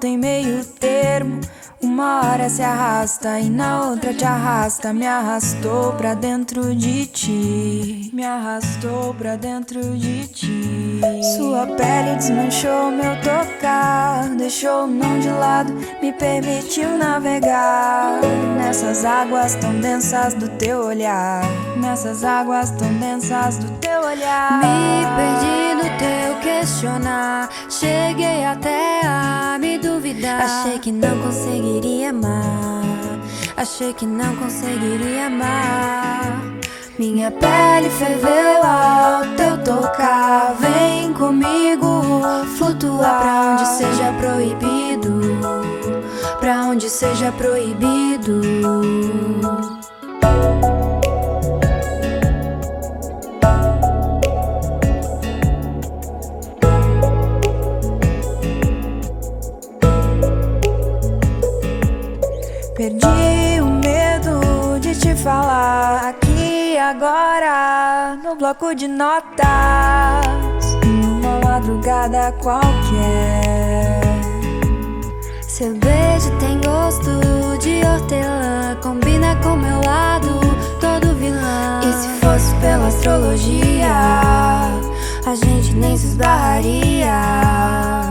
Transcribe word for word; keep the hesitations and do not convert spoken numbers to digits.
tem meio termo. Uma hora se arrasta e na outra te arrasta. Me arrastou pra dentro de ti, me arrastou pra dentro de ti. Sua pele desmanchou meu tocar, deixou o não de lado, me permitiu navegar nessas águas tão densas do teu olhar, nessas águas tão densas do teu olhar. Me perdi no teu questionar, cheguei até a me duvidar. Achei que não conseguiria amar, achei que não conseguiria amar. Minha pele ferveu ao teu tocar. Vem comigo flutuar pra onde seja proibido, pra onde seja proibido. Perdi o medo de te falar aqui agora, no bloco de notas, numa madrugada qualquer. Seu beijo tem gosto de hortelã, combina com meu lado todo vilão. E se fosse pela astrologia, a gente nem se esbarraria.